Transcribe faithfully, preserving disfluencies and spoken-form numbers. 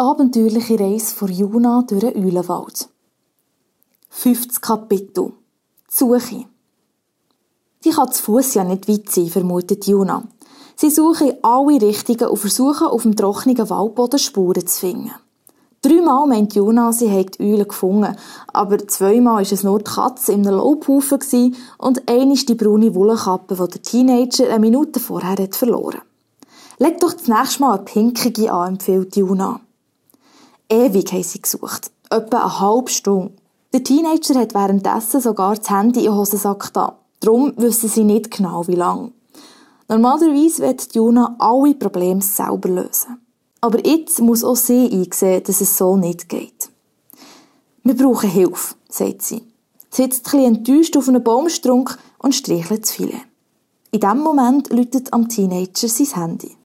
abenteuerliche Reise von Juna durch den Eulenwald. Fünftes Kapitel. Die Suche. Die kann zu Fuss ja nicht weit sein, vermutet Juna. Sie suchen in alle Richtungen und versuchen, auf dem trockenen Waldboden Spuren zu finden. Dreimal meint Juna, sie habe die Eule gefunden, aber zweimal war es nur die Katze in einem Laubhaufen und einmal die braune Wollenkappe, die der Teenager eine Minute vorher hat verloren. Leg doch das nächste Mal eine pinkige an, empfiehlt Juna. Ewig haben sie gesucht. Etwa eine halbe Stunde. Der Teenager hat währenddessen sogar das Handy in den Hosensack da. Darum wissen sie nicht genau, wie lange. Normalerweise wird Juna alle Probleme selber lösen. Aber jetzt muss auch sie einsehen, dass es so nicht geht. Wir brauchen Hilfe, sagt sie. Sie sitzt etwas enttäuscht auf einem Baumstrunk und streichelt das Filet. In diesem Moment läutet am Teenager sein Handy.